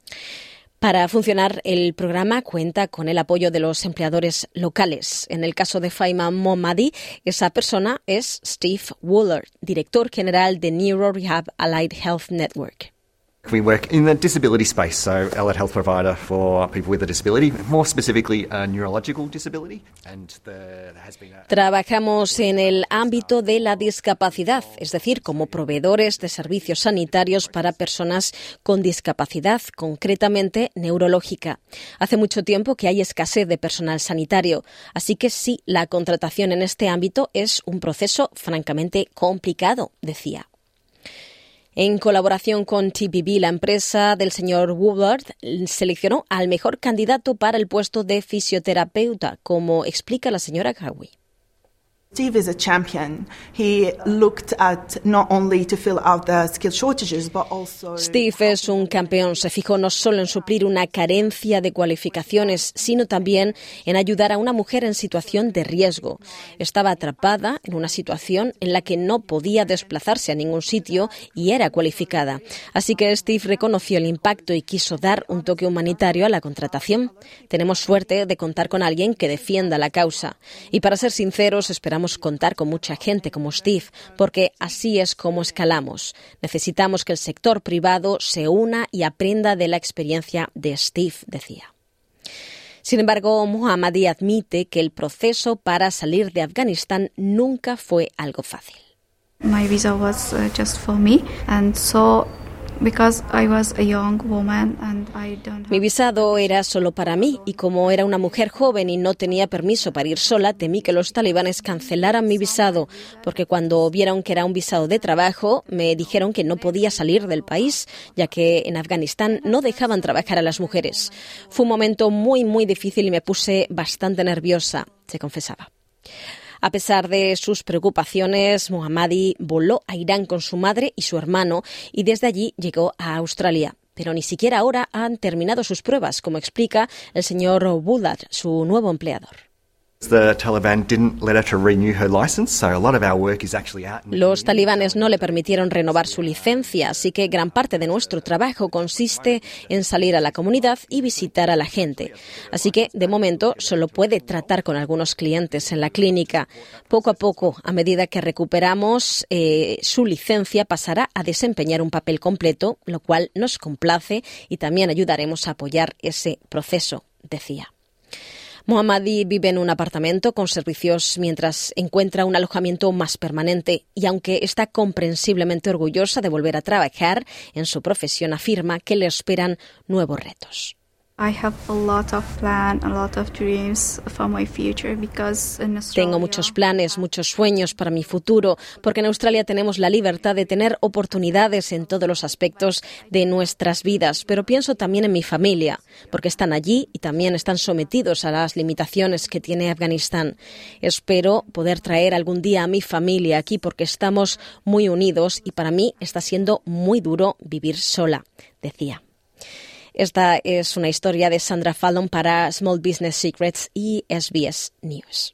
Para funcionar, el programa cuenta con el apoyo de los empleadores locales. En el caso de Faima Mohammadi, esa persona es Steve Woolard, director general de Neuro Rehab Allied Health Network. We work in the disability space, so allied health provider for people with a disability, more specifically a neurological disability. And there has been a... Trabajamos en el ámbito de la discapacidad, es decir, como proveedores de servicios sanitarios para personas con discapacidad, concretamente neurológica. Hace mucho tiempo que hay escasez de personal sanitario, así que sí, la contratación en este ámbito es un proceso francamente complicado, decía. En colaboración con T B B, la empresa del señor Woolard seleccionó al mejor candidato para el puesto de fisioterapeuta, como explica la señora Howie. Steve is a champion. He looked at not only to fill out the skill shortages, but also... Steve es un campeón. Se fijó no solo en suplir una carencia de cualificaciones, sino también en ayudar a una mujer en situación de riesgo. Estaba atrapada en una situación en la que no podía desplazarse a ningún sitio y era cualificada. Así que Steve reconoció el impacto y quiso dar un toque humanitario a la contratación. Tenemos suerte de contar con alguien que defienda la causa. Y para ser sinceros, esperamos contar con mucha gente como Steve, porque así es como escalamos. Necesitamos que el sector privado se una y aprenda de la experiencia de Steve, decía. Sin embargo, Mohammadi admite que el proceso para salir de Afganistán nunca fue algo fácil. My visa was uh, just for me, and so because I was a young woman and I don't have... Mi visado era solo para mí y como era una mujer joven y no tenía permiso para ir sola, temí que los talibanes cancelaran mi visado, porque cuando vieron que era un visado de trabajo, me dijeron que no podía salir del país, ya que en Afganistán no dejaban trabajar a las mujeres. Fue un momento muy, muy difícil y me puse bastante nerviosa, se confesaba. A pesar de sus preocupaciones, Mohammadi voló a Irán con su madre y su hermano y desde allí llegó a Australia. Pero ni siquiera ahora han terminado sus pruebas, como explica el señor Woolard, su nuevo empleador. The Taliban didn't let her to renew her license, so a lot of our work is actually out. Los talibanes no le permitieron renovar su licencia, así que gran parte de nuestro trabajo consiste en salir a la comunidad y visitar a la gente. Así que, de momento, solo puede tratar con algunos clientes en la clínica. Poco a poco, a medida que recuperamos eh, su licencia, pasará a desempeñar un papel completo, lo cual nos complace y también ayudaremos a apoyar ese proceso, decía. Mohammadi vive en un apartamento con servicios mientras encuentra un alojamiento más permanente y aunque está comprensiblemente orgullosa de volver a trabajar en su profesión, afirma que le esperan nuevos retos. I have a lot of plans, a lot of dreams for my future because in Australia... Tengo muchos planes, muchos sueños para mi futuro, porque en Australia tenemos la libertad de tener oportunidades en todos los aspectos de nuestras vidas, pero pienso también en mi familia, porque están allí y también están sometidos a las limitaciones que tiene Afganistán. Espero poder traer algún día a mi familia aquí porque estamos muy unidos y para mí está siendo muy duro vivir sola, decía. Esta es una historia de Sandra Fallon para Small Business Secrets y S B S News.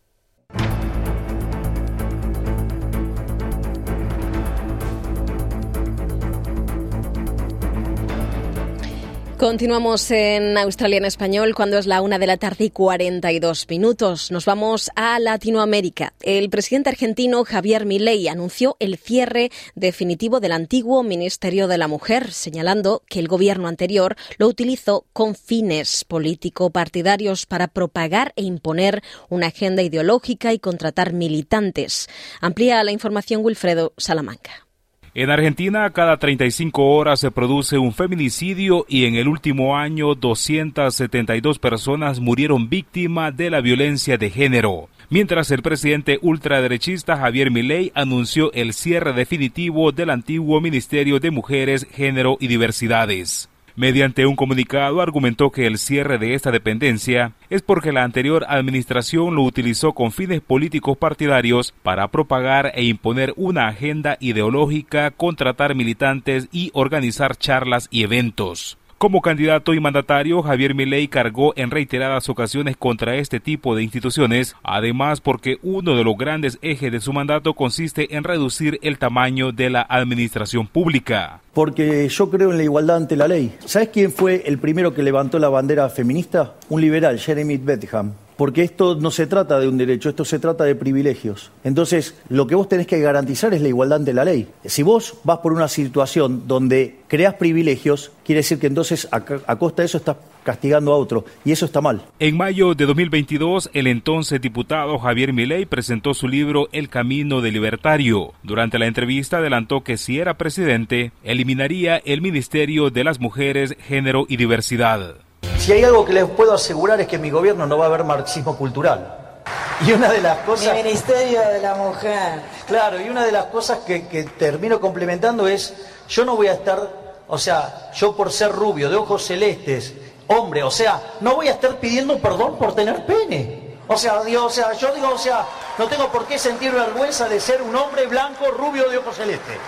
Continuamos en Australia en Español cuando es la una de la tarde y cuarenta y dos minutos. Nos vamos a Latinoamérica. El presidente argentino Javier Milei anunció el cierre definitivo del antiguo Ministerio de la Mujer, señalando que el gobierno anterior lo utilizó con fines político-partidarios para propagar e imponer una agenda ideológica y contratar militantes. Amplía la información Wilfredo Salamanca. En Argentina, cada treinta y cinco horas se produce un feminicidio y en el último año doscientas setenta y dos personas murieron víctimas de la violencia de género. Mientras el presidente ultraderechista Javier Milei anunció el cierre definitivo del antiguo Ministerio de Mujeres, Género y Diversidades. Mediante un comunicado argumentó que el cierre de esta dependencia es porque la anterior administración lo utilizó con fines políticos partidarios para propagar e imponer una agenda ideológica, contratar militantes y organizar charlas y eventos. Como candidato y mandatario, Javier Milei cargó en reiteradas ocasiones contra este tipo de instituciones, además porque uno de los grandes ejes de su mandato consiste en reducir el tamaño de la administración pública. Porque yo creo en la igualdad ante la ley. ¿Sabes quién fue el primero que levantó la bandera feminista? Un liberal, Jeremy Bentham. Porque esto no se trata de un derecho, esto se trata de privilegios. Entonces, lo que vos tenés que garantizar es la igualdad ante la ley. Si vos vas por una situación donde creas privilegios, quiere decir que entonces a, a costa de eso estás castigando a otro, y eso está mal. En mayo de dos mil veintidós, el entonces diputado Javier Milei presentó su libro El Camino del Libertario. Durante la entrevista adelantó que si era presidente, eliminaría el Ministerio de las Mujeres, Género y Diversidad. Si hay algo que les puedo asegurar es que en mi gobierno no va a haber marxismo cultural. Y una de las cosas... Mi Ministerio de la Mujer. Claro, y una de las cosas que, que termino complementando es, yo no voy a estar, o sea, yo por ser rubio, de ojos celestes, hombre, o sea, no voy a estar pidiendo perdón por tener pene. O sea, digo, o sea, yo digo, o sea, no tengo por qué sentir vergüenza de ser un hombre blanco, rubio, de ojos celestes.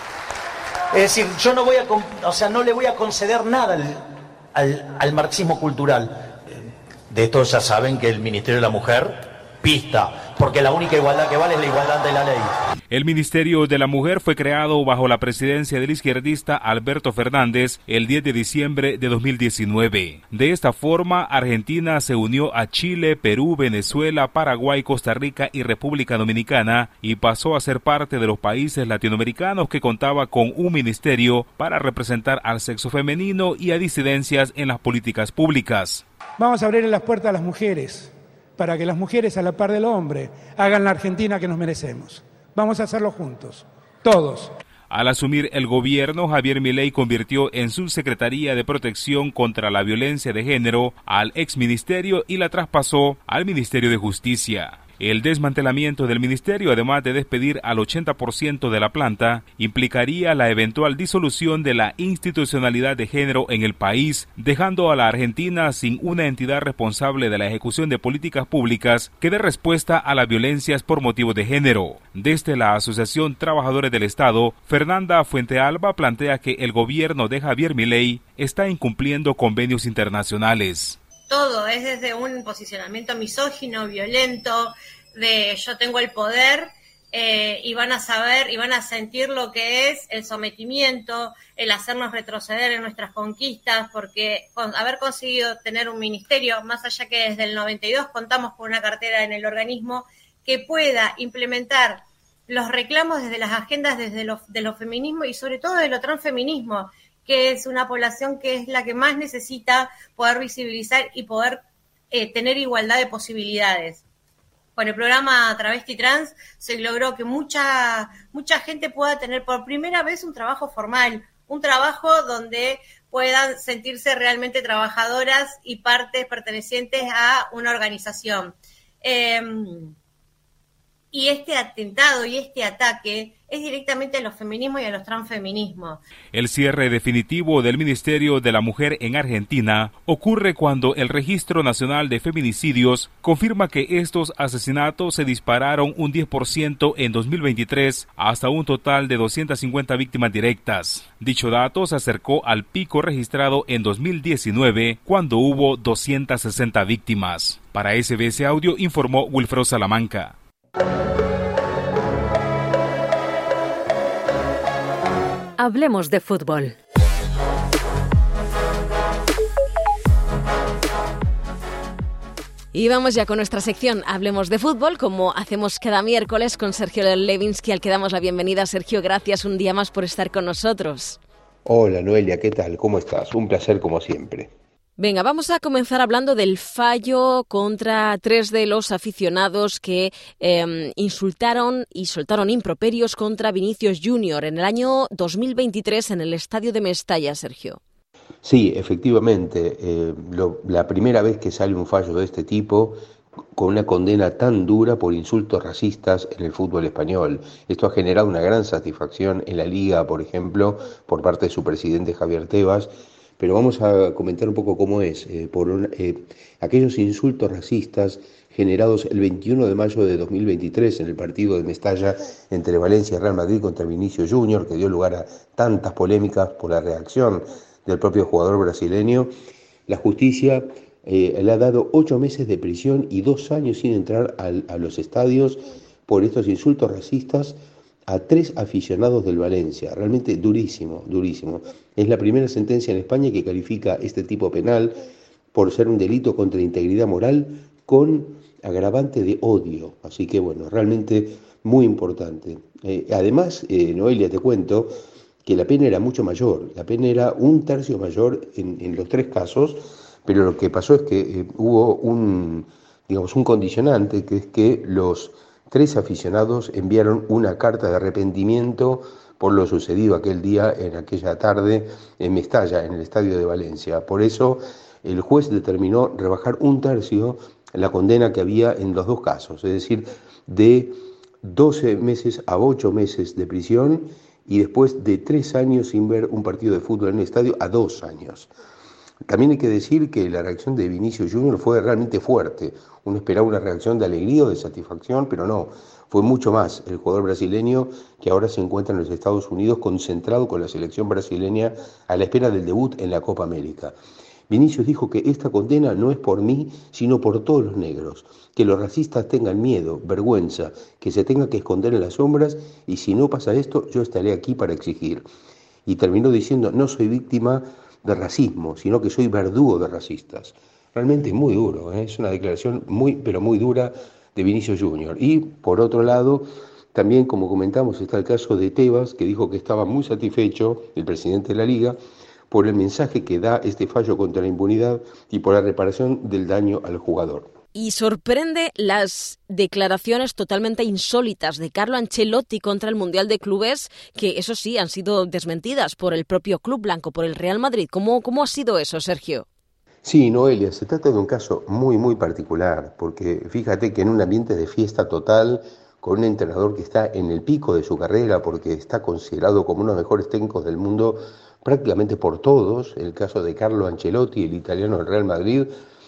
Es decir, yo no voy a, o sea, no le voy a conceder nada al... Al, al marxismo cultural. De esto ya saben que el Ministerio de la Mujer pista, porque la única igualdad que vale es la igualdad ante la ley. El Ministerio de la Mujer fue creado bajo la presidencia del izquierdista Alberto Fernández el diez de diciembre de dos mil diecinueve. De esta forma, Argentina se unió a Chile, Perú, Venezuela, Paraguay, Costa Rica y República Dominicana y pasó a ser parte de los países latinoamericanos que contaba con un ministerio para representar al sexo femenino y a disidencias en las políticas públicas. Vamos a abrir las puertas a las mujeres, para que las mujeres, a la par del hombre, hagan la Argentina que nos merecemos. Vamos a hacerlo juntos, todos. Al asumir el gobierno, Javier Milei convirtió en su Secretaría de Protección contra la Violencia de Género al exministerio y la traspasó al Ministerio de Justicia. El desmantelamiento del ministerio, además de despedir al ochenta por ciento de la planta, implicaría la eventual disolución de la institucionalidad de género en el país, dejando a la Argentina sin una entidad responsable de la ejecución de políticas públicas que dé respuesta a las violencias por motivos de género. Desde la Asociación Trabajadores del Estado, Fernanda Fuentealba plantea que el gobierno de Javier Milei está incumpliendo convenios internacionales. Todo es desde un posicionamiento misógino, violento, de yo tengo el poder eh, y van a saber y van a sentir lo que es el sometimiento, el hacernos retroceder en nuestras conquistas, porque con haber conseguido tener un ministerio, más allá que desde el noventa y dos contamos con una cartera en el organismo que pueda implementar los reclamos desde las agendas desde lo, de los feminismos y sobre todo de lo transfeminismo, que es una población que es la que más necesita poder visibilizar y poder eh, tener igualdad de posibilidades. Con el programa Travesti Trans se logró que mucha mucha gente pueda tener por primera vez un trabajo formal, un trabajo donde puedan sentirse realmente trabajadoras y partes pertenecientes a una organización. Eh, y este atentado y este ataque es directamente a los feminismos y a los transfeminismos. El cierre definitivo del Ministerio de la Mujer en Argentina ocurre cuando el Registro Nacional de Feminicidios confirma que estos asesinatos se dispararon un diez por ciento en dos mil veintitrés hasta un total de doscientas cincuenta víctimas directas. Dicho dato se acercó al pico registrado en dos mil diecinueve, cuando hubo doscientas sesenta víctimas. Para S B S Audio informó Wilfredo Salamanca. Hablemos de fútbol. Y vamos ya con nuestra sección Hablemos de fútbol, como hacemos cada miércoles con Sergio Levinsky, al que damos la bienvenida. Sergio, gracias un día más por estar con nosotros. Hola Noelia, ¿qué tal? ¿Cómo estás? Un placer como siempre. Venga, vamos a comenzar hablando del fallo contra tres de los aficionados que eh, insultaron y soltaron improperios contra Vinicius Junior en el año dos mil veintitrés en el estadio de Mestalla, Sergio. Sí, efectivamente, eh, lo, la primera vez que sale un fallo de este tipo con una condena tan dura por insultos racistas en el fútbol español. Esto ha generado una gran satisfacción en la Liga, por ejemplo, por parte de su presidente Javier Tebas. Pero vamos a comentar un poco cómo es. Eh, por un, eh, aquellos insultos racistas generados el veintiuno de mayo de dos mil veintitrés en el partido de Mestalla entre Valencia y Real Madrid contra Vinicius Junior, que dio lugar a tantas polémicas por la reacción del propio jugador brasileño, la justicia eh, le ha dado ocho meses de prisión y dos años sin entrar al, a los estadios por estos insultos racistas a tres aficionados del Valencia. Realmente durísimo, durísimo. Es la primera sentencia en España que califica este tipo penal por ser un delito contra la integridad moral con agravante de odio. Así que bueno, realmente muy importante. Eh, además, eh, Noelia, te cuento que la pena era mucho mayor. La pena era un tercio mayor en, en los tres casos, pero lo que pasó es que eh, hubo un, digamos, un condicionante, que es que los tres aficionados enviaron una carta de arrepentimiento por lo sucedido aquel día, en aquella tarde, en Mestalla, en el estadio de Valencia. Por eso, el juez determinó rebajar un tercio la condena que había en los dos casos, es decir, de doce meses a ocho meses de prisión y después de tres años sin ver un partido de fútbol en el estadio a dos años. También hay que decir que la reacción de Vinicius Junior fue realmente fuerte. Uno esperaba una reacción de alegría o de satisfacción, pero no, fue mucho más. El jugador brasileño, que ahora se encuentra en los Estados Unidos concentrado con la selección brasileña a la espera del debut en la Copa América. Vinicius dijo que esta condena no es por mí, sino por todos los negros. Que los racistas tengan miedo, vergüenza, que se tenga que esconder en las sombras, y si no pasa esto, yo estaré aquí para exigir. Y terminó diciendo, no soy víctima de racismo, sino que soy verdugo de racistas. Realmente muy duro, ¿eh? Es una declaración muy, pero muy dura de Vinicius Junior. Y por otro lado, también como comentamos, está el caso de Tebas, que dijo que estaba muy satisfecho, el presidente de la Liga, por el mensaje que da este fallo contra la impunidad y por la reparación del daño al jugador. Y sorprende las declaraciones totalmente insólitas de Carlo Ancelotti contra el Mundial de Clubes, que eso sí han sido desmentidas por el propio Club Blanco, por el Real Madrid. ¿Cómo, cómo ha sido eso, Sergio? Sí, Noelia, se trata de un caso muy, muy particular, porque fíjate que en un ambiente de fiesta total, con un entrenador que está en el pico de su carrera, porque está considerado como uno de los mejores técnicos del mundo prácticamente por todos, el caso de Carlo Ancelotti, el italiano del Real Madrid,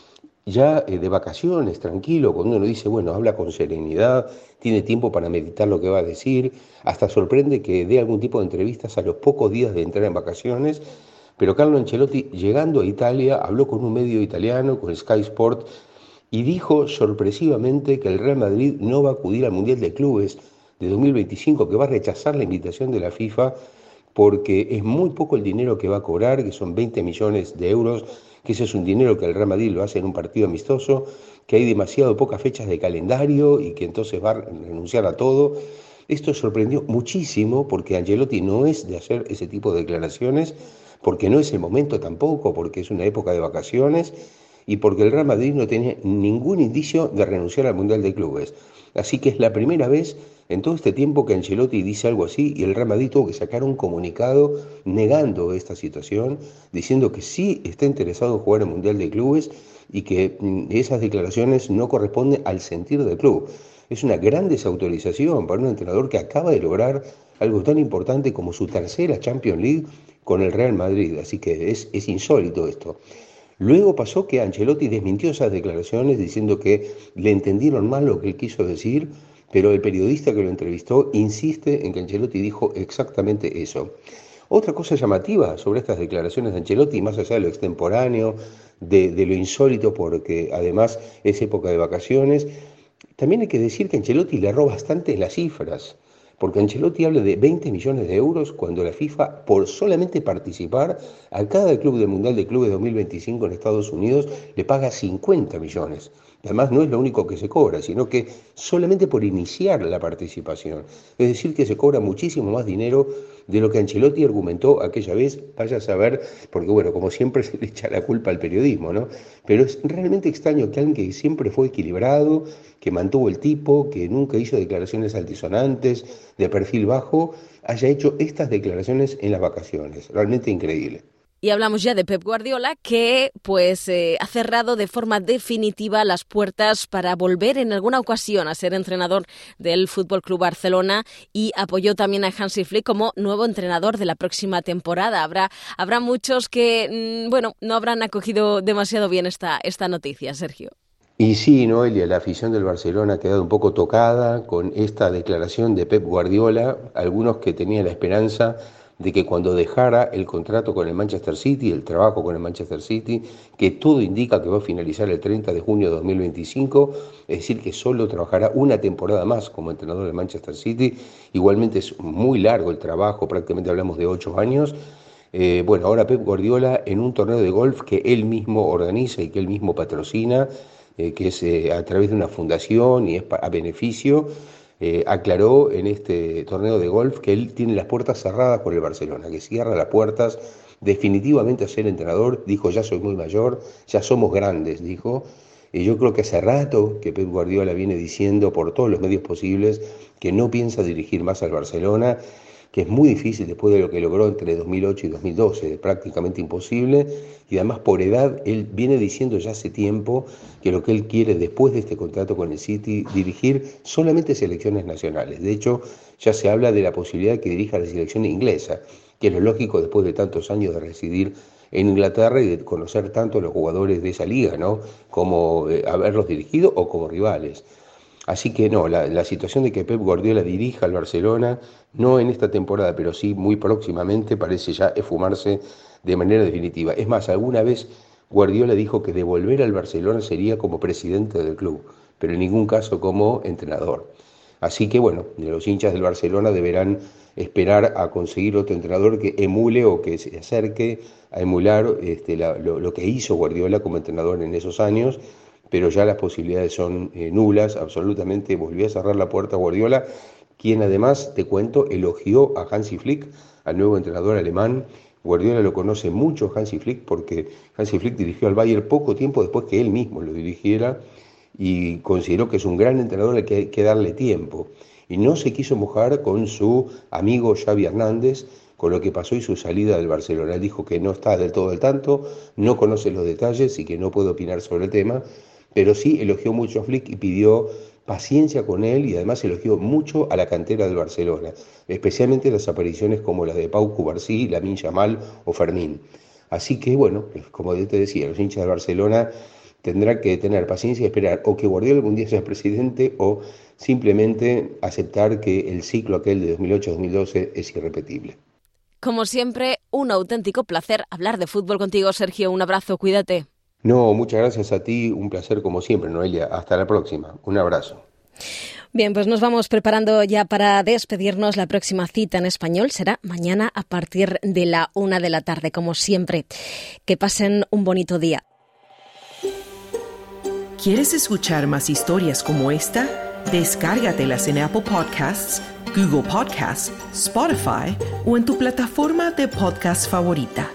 ya eh, de vacaciones, tranquilo, cuando uno dice, bueno, habla con serenidad, tiene tiempo para meditar lo que va a decir, hasta sorprende que dé algún tipo de entrevistas a los pocos días de entrar en vacaciones, pero Carlo Ancelotti, llegando a Italia, habló con un medio italiano, con Sky Sport, y dijo sorpresivamente que el Real Madrid no va a acudir al Mundial de Clubes de dos mil veinticinco, que va a rechazar la invitación de la FIFA, porque es muy poco el dinero que va a cobrar, que son veinte millones de euros, que ese es un dinero que el Real Madrid lo hace en un partido amistoso, que hay demasiado pocas fechas de calendario y que entonces va a renunciar a todo. Esto sorprendió muchísimo porque Ancelotti no es de hacer ese tipo de declaraciones, porque no es el momento tampoco, porque es una época de vacaciones y porque el Real Madrid no tenía ningún indicio de renunciar al Mundial de Clubes. Así que es la primera vez en todo este tiempo que Ancelotti dice algo así y el Real Madrid tuvo que sacar un comunicado negando esta situación, diciendo que sí está interesado en jugar el Mundial de Clubes y que esas declaraciones no corresponden al sentir del club. Es una gran desautorización para un entrenador que acaba de lograr algo tan importante como su tercera Champions League con el Real Madrid, así que es, es insólito esto. Luego pasó que Ancelotti desmintió esas declaraciones diciendo que le entendieron mal lo que él quiso decir, pero el periodista que lo entrevistó insiste en que Ancelotti dijo exactamente eso. Otra cosa llamativa sobre estas declaraciones de Ancelotti, más allá de lo extemporáneo, de, de lo insólito, porque además es época de vacaciones, también hay que decir que Ancelotti le erró bastante las cifras, porque Ancelotti habla de veinte millones de euros cuando la FIFA, por solamente participar, a cada club del Mundial de Clubes dos mil veinticinco en Estados Unidos le paga cincuenta millones. Además no es lo único que se cobra, sino que solamente por iniciar la participación. Es decir, que se cobra muchísimo más dinero de lo que Ancelotti argumentó aquella vez, vaya a saber, porque bueno, como siempre se le echa la culpa al periodismo, ¿no? Pero es realmente extraño que alguien que siempre fue equilibrado, que mantuvo el tipo, que nunca hizo declaraciones altisonantes, de perfil bajo, haya hecho estas declaraciones en las vacaciones. Realmente increíble. Y hablamos ya de Pep Guardiola, que pues eh, ha cerrado de forma definitiva las puertas para volver en alguna ocasión a ser entrenador del F C Barcelona y apoyó también a Hansi Flick como nuevo entrenador de la próxima temporada. Habrá, habrá muchos que, mmm, bueno, no habrán acogido demasiado bien esta, esta noticia, Sergio. Y sí, Noelia, la afición del Barcelona ha quedado un poco tocada con esta declaración de Pep Guardiola, algunos que tenían la esperanza de que cuando dejara el contrato con el Manchester City, el trabajo con el Manchester City, que todo indica que va a finalizar el treinta de junio de dos mil veinticinco, es decir, que solo trabajará una temporada más como entrenador del Manchester City. Igualmente es muy largo el trabajo, prácticamente hablamos de ocho años. Eh, bueno, ahora Pep Guardiola en un torneo de golf que él mismo organiza y que él mismo patrocina, eh, que es eh, a través de una fundación y es a beneficio, Eh, aclaró en este torneo de golf que él tiene las puertas cerradas por el Barcelona, que cierra las puertas definitivamente a ser entrenador. Dijo, ya soy muy mayor, ya somos grandes, dijo. Y yo creo que hace rato que Pep Guardiola viene diciendo por todos los medios posibles que no piensa dirigir más al Barcelona, que es muy difícil después de lo que logró entre dos mil ocho y dos mil doce, prácticamente imposible, y además por edad, él viene diciendo ya hace tiempo que lo que él quiere después de este contrato con el City, dirigir solamente selecciones nacionales. De hecho, ya se habla de la posibilidad de que dirija la selección inglesa, que es lo lógico después de tantos años de residir en Inglaterra y de conocer tanto a los jugadores de esa liga, ¿no? Como eh, haberlos dirigido o como rivales. Así que no, la, la situación de que Pep Guardiola dirija al Barcelona, no en esta temporada, pero sí muy próximamente, parece ya esfumarse de manera definitiva. Es más, alguna vez Guardiola dijo que devolver al Barcelona sería como presidente del club, pero en ningún caso como entrenador. Así que bueno, los hinchas del Barcelona deberán esperar a conseguir otro entrenador que emule o que se acerque a emular este, la, lo, lo que hizo Guardiola como entrenador en esos años, pero ya las posibilidades son eh, nulas, absolutamente. Volvió a cerrar la puerta a Guardiola, quien además, te cuento, elogió a Hansi Flick, al nuevo entrenador alemán. Guardiola lo conoce mucho Hansi Flick porque Hansi Flick dirigió al Bayern poco tiempo después que él mismo lo dirigiera y consideró que es un gran entrenador al que hay que darle tiempo. Y no se quiso mojar con su amigo Xavi Hernández, con lo que pasó y su salida del Barcelona. Él dijo que no está del todo al tanto, no conoce los detalles y que no puede opinar sobre el tema, pero sí elogió mucho a Flick y pidió paciencia con él y además elogió mucho a la cantera del Barcelona, especialmente las apariciones como las de Pau Cubarsí, Lamine Yamal o Fermín. Así que bueno, como yo te decía, los hinchas del Barcelona tendrán que tener paciencia y esperar o que Guardiola algún día sea presidente o simplemente aceptar que el ciclo aquel de dos mil ocho a dos mil doce es irrepetible. Como siempre, un auténtico placer hablar de fútbol contigo, Sergio. Un abrazo, cuídate. No, muchas gracias a ti, un placer como siempre, Noelia. Hasta la próxima, un abrazo. Bien, pues nos vamos preparando ya para despedirnos. La próxima cita en español será mañana a partir de la una de la tarde, como siempre. Que pasen un bonito día. ¿Quieres escuchar más historias como esta? Descárgatelas en Apple Podcasts, Google Podcasts, Spotify o en tu plataforma de podcast favorita.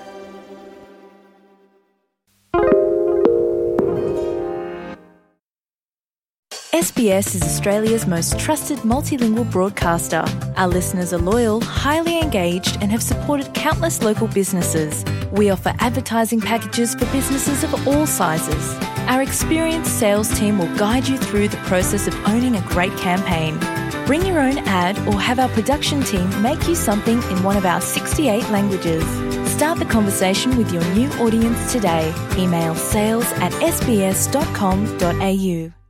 S B S is Australia's most trusted multilingual broadcaster. Our listeners are loyal, highly engaged, and have supported countless local businesses. We offer advertising packages for businesses of all sizes. Our experienced sales team will guide you through the process of owning a great campaign. Bring your own ad or have our production team make you something in one of our sixty-eight languages. Start the conversation with your new audience today. Email sales at s b s dot com dot a u.